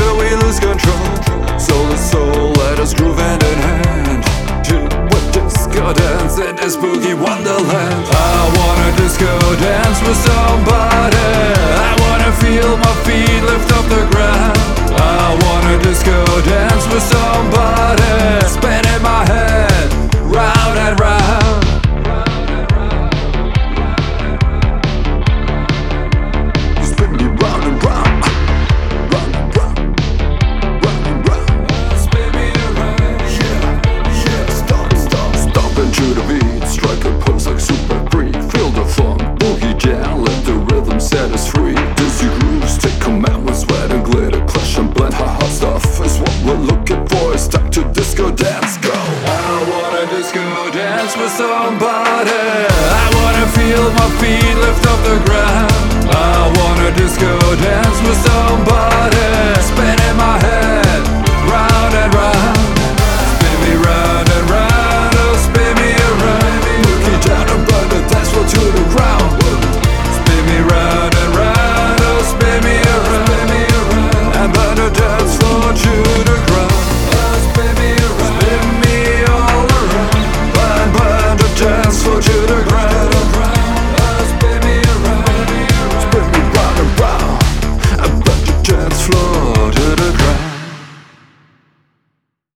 till we lose control. Soul to soul, let us groove hand in hand to what disco dance in this spooky wonderland. I wanna disco dance with somebody. I wanna feel my feet lift off the ground. I wanna disco dance with somebody, spinning my head round and round. You spin me round and round, round and round, round and round. Spin me around, yeah. Stomp into the beat, strike a pose like super free. Feel the funk, boogie down, let the rhythm set us free. Dizzy grooves, take command with sweat and glitter, clash and blend. Hot stuff is what we're looking for. It's time to disco dance, go. I wanna disco dance with somebody.